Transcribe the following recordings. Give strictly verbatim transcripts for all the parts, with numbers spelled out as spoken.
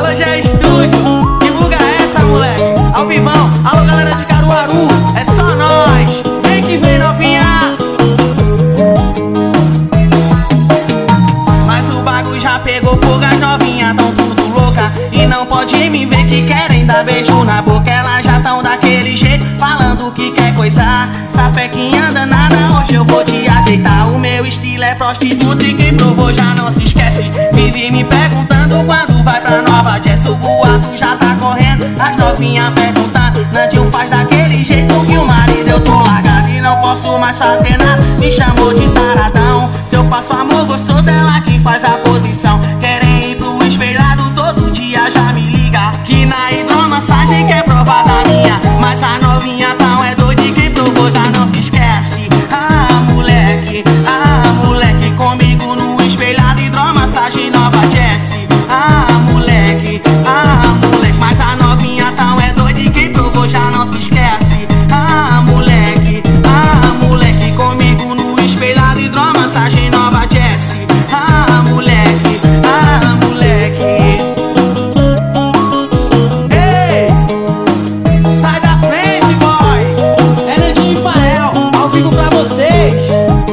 Alô, G Estúdio, divulga essa, moleque. Ao vivão, alô, galera de Caruaru, é só nós. Vem que vem, novinha. Mas o bagulho já pegou fogo, as novinhas tão tudo louca. E não pode me ver que querem dar beijo na boca. Elas já tão daquele jeito, falando que quer coisar. Sapequinha danada, hoje eu vou te ajeitar. O meu estilo é prostituta e quem provou já não se esquece. Vive me perguntando quando vai pra Nova Jess. O boato já tá correndo, as novinhas perguntando. Nandinho faz daquele jeito que o marido eu tô largado e não posso mais fazer nada. Me chamou de taradão. Se eu faço amor gostoso, ela quem faz a posição. Querem ir pro espelhado, todo dia já me liga. Que na hidromassagem quer provar da minha. Mas a novinha tão é doida e quem provou já não se esquece. Ah, moleque, ah, moleque, comigo no espelhado, hidromassagem Nova Jess. Ah, moleque, ah, moleque, mas a novinha tão é doida e quem provou já não se esquece. Ah, moleque, ah, moleque, comigo no espelhado, hidromassagem Nova Jess. Ah, moleque, ah, moleque. Ei, sai da frente, boy. É Nandinho e Fael, ao vivo pra vocês.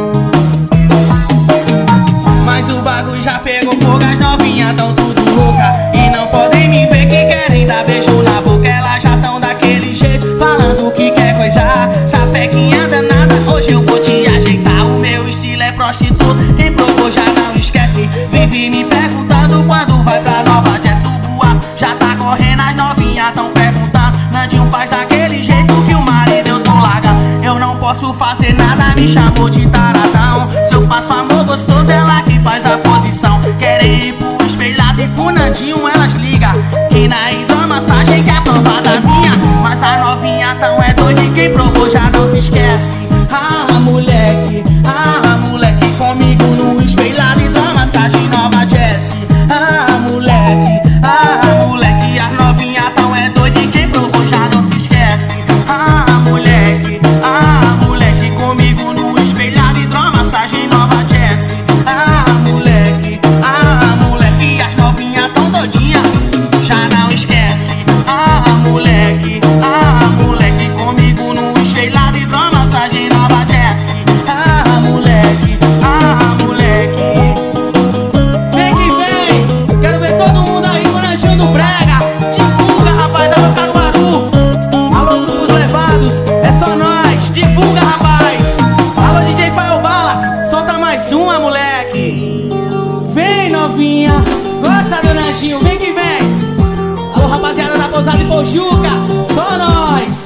Mas o bagulho já pegou fogo, as novinhas tão tudo louca. E não podem me ver que querem dar beijo na boca. Elas já tão daquele jeito, falando que quer coisar. Sapequinha danada, hoje eu vou te ajeitar. O meu estilo é prostituta, quem provou já não esquece. Vive me perguntando quando vai pra Nova Jess. O boato já tá correndo, as novinhas tão perguntando. Nandinho faz daquele jeito que o marido eu tô largando. Eu não posso fazer nada, me chamou de taradão. Se eu faço amor gostoso, ela que faz a posição. Querem ir pro espelhado e pro Nandinho elas ligam. Que na hidromassagem quer provar da minha. Mas a novinha tão é doida e quem provou já não se esquece. Ah, moleque, ah, moleque, comigo no espelhado, hidromassagem Nova Jess. Ah, moleque, ah, moleque, as novinha tão é doida e quem provou já não se esquece. Ah, moleque, ah, moleque, comigo no espelhado, hidromassagem Nova Jess. Ah, moleque, ah, moleque, as novinha tão doidinha, já não esquece. Ah, moleque, ah, moleque, comigo no espelhado, hidromassagem Nova Jess. Ah, moleque, ah, moleque. Vem que vem, quero ver todo mundo aí com o Nandinho do Brega. Divulga, rapaz, alô Caruaru, alô grupos levados, é só nós. Divulga, rapaz. Alô D J Fael Bala, solta mais uma, moleque. Vem, novinha, gosta do Nandinho, vem que vem. Alô, rapaziada da Pousada e Pojuca, só nós.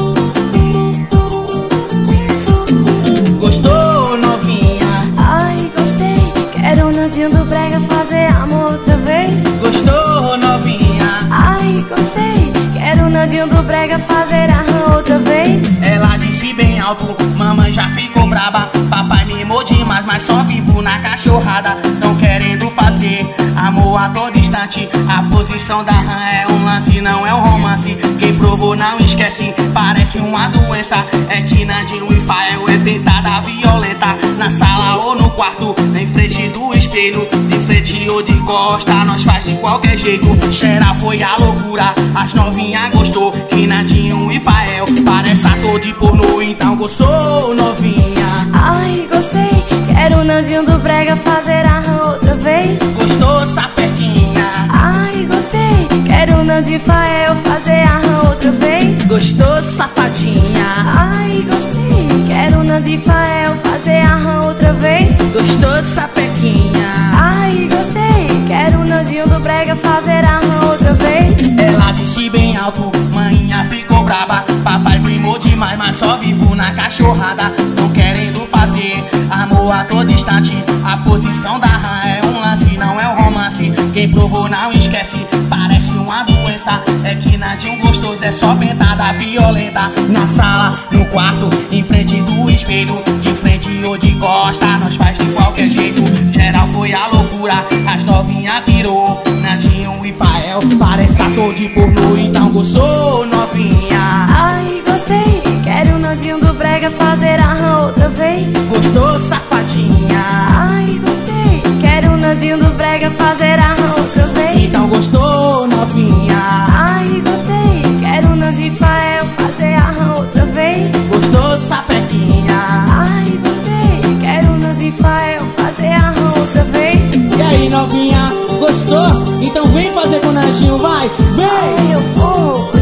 Gostou, novinha? Ai, gostei. Quero o Nandinho do Brega fazer amor outra vez. Gostou, novinha? Ai, gostei. Quero o Nandinho do Brega fazer arran outra vez. Ela disse bem alto, mamãe já ficou braba. Papai mimou demais, mas só vivo na cachorrada. Não querendo fazer amor a todo instante. A posição da rã é um lance, não é um romance. Quem provou não esquece, parece uma doença. É que Nandinho e Fael é pintada violenta. Na sala ou no quarto, em frente do espelho, de frente ou de costa, nós faz de qualquer jeito. Cheira foi a loucura, as novinhas gostou. Que Nandinho e Fael parece ator de pornô, então gostou, novinha? Ai, gostei. Quero o Nandinho do Brega fazer arran outra vez. Gostou, sapequinha? Ai, gostei. Quero o Nandinho e Fael fazer arran outra vez. Gostou, safadinha? Ai, gostei. Quero o Nandinho e Fael fazer arran outra vez. Gostou, sapequinha? Ai, gostei. Quero o Nandinho do Brega fazer arran outra vez. Ela disse bem alto, manhinha ficou braba. Papai mimou demais, mas só vivo na cachorrada. Não querendo fazer amor a todo instante. A posição da rã é um lance, não é um romance. Quem provou não esquece, parece uma doença. É que Nandinho gostoso é só pentada violenta. Na sala, no quarto, em frente do espelho, de frente ou de costa, nós faz de qualquer jeito. Geral foi a loucura, as novinha pirou. Nandinho e Fael parece ator de pornô, então gostou, novinha? Ai, gostei. Quero o Nandinho do Brega fazer arran outra vez. Gostou, safadinha? Ai, gostei. Quero o Nandinho do Brega fazer arran outra vez. Então gostou, novinha? novinha. Gostou? Então vem fazer com o Najinho, vai, vem! Eu vou.